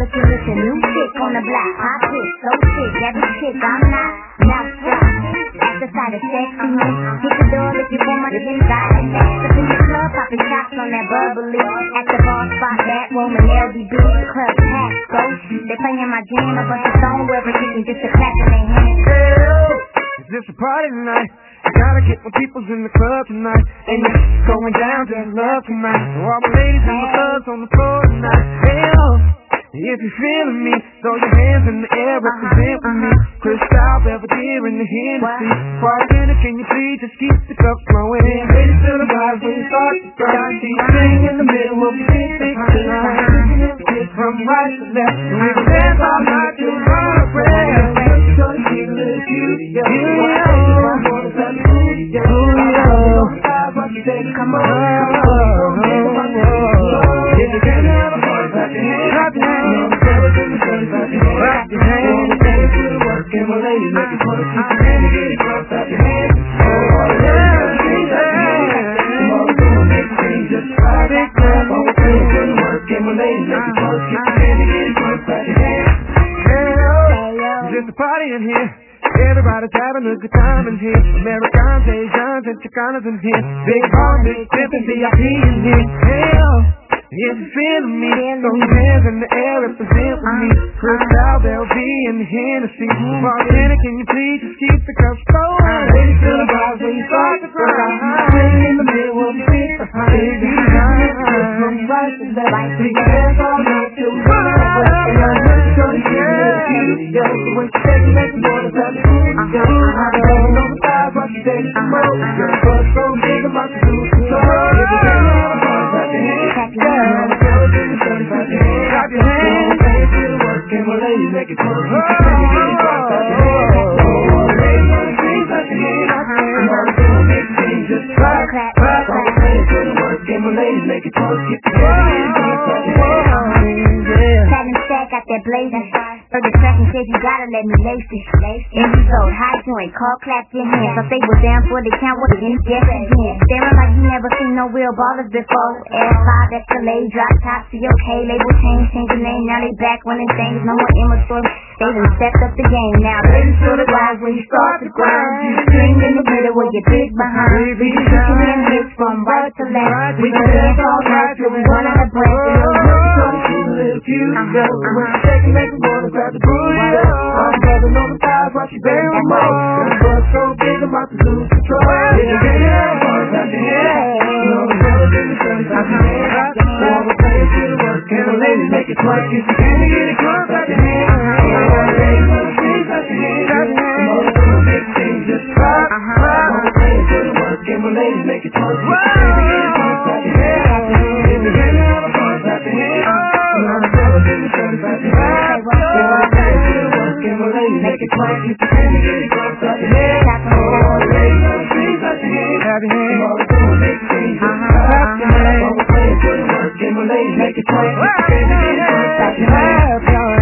looking with a new chick on the block. Hot chick, so sick, every chick I'm not. Now stop. At the side of sexiness, hit the door looking for my inside and next. Up in the club, popping shots on that bubbly. At the bar spot, that room and LDB. Club packed, so they playing my jam, a bunch of song wearing kicking just a clap in their hands. Is this a party tonight? I gotta get my peoples in the club tonight. And it's going down to love tonight. So all my ladies and my thugs on the floor tonight. Hey, oh, if you're feeling me, throw your hands in the air, represent with me. Cristal, Belvedere, and the Hennessy. Bartender, can you please just keep the cup flowing? Ladies feel the vibes when you start to grind. Sing in the middle, we'll be sing tonight. From right to left, and we can dance all night till we run a prayer. So you keep a little cute, yeah. Come on, if you can't have a party, clap your hands, clap your hands, clap your hands, dance to the work, and my ladies make it work. Keep your hands together, clap your hands. Oh yeah, all the girls make things just right. Big clap, all the girls do the work, and my ladies make it work. Keep your hands together, clap your hands. Hey, just a party in here. Everybody's having a good time in here. Americans, Asians, and Chicanos in here. Big ball, big pimpin', VIP in here. Hey, oh, if you're feeling me, throw your hands in the air, represent with me. Cristal, LV, and the Hennessy. Bartender, can you please just keep the cups flowing? Ladies feel the vibes when you start to grind. Sing in the middle, we'll be sitting behind. Baby, from right to left, we can dance all night till we run out of breath. And I'm just gonna get a little cute, yeah. So when you take it, make the boy to tell you. I'm on the side, but you take some more. But so big, I'm about to lose control. If you can't have a heart, clap your hands. Yeah, I'm girls in the sun, clap your hands. Clap your hands. Dance to the work, and my ladies make it work. Clap your hands. Oh, ladies on the street, clap your hands. And all the girls make things just clap, clap, clap. All the ladies to the work, and my ladies make it work. Keep your hands together, clap your hands. Satin stack out that blazing. Heard the track and said you gotta let me lace it. And we sold high joint, call clap your hands. Thought they were down for the count, what it guess again. Staring like you never seen no real ballers before. F5, Escalade, drop top, COK, label change the name. Now they back running things, no more immature. They done stepped up the game. Now ladies feel the vibes when you start to grind. You swing in the middle with your big behind. We can kicking in hits from right to left. We can dance all night till we run out of breath. She's a little cute, yeah. When she shake it, make the water grab the booty, yeah. I'm rubbing on the thighs while she banging my mouth. The butt so big, I'm about to lose control. If you can't have a heart, clap your hands. You know the fellas in the sun, clap your hands. So all the players do the work, and the ladies make it twerk. If you can't get it crunk, clap your hands. All the ladies on the street, clap your hands. All the girls make things just clap, clap. All the players do the work, and the ladies make it twerk. If you can't get it crunk, clap your hands. If you can't have a heart, clap your hands. All the fellas in the sun, clap your hands. All the players do the work, and the ladies make it twerk. If you can't get it crunk, clap your hands. All the ladies on the street, clap your hands. All the girls make things just clap, clap. All the players do the work, and the ladies make it twerk. If you can't get it crunk, clap your hands.